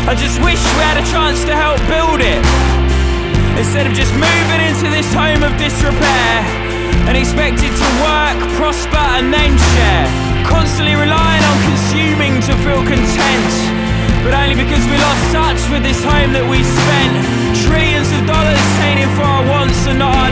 I just wish we had a chance to help build it, instead of just moving into this home of disrepair and expected to work, prosper and then share. Constantly relying on consuming to feel content, but only because we lost touch with this home that we spent trillions of dollars taking for our wants and not our